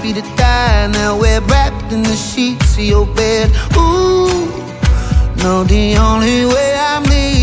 happy to die. Now we're wrapped in the sheets of your bed. Ooh, no, the only way I'm leaving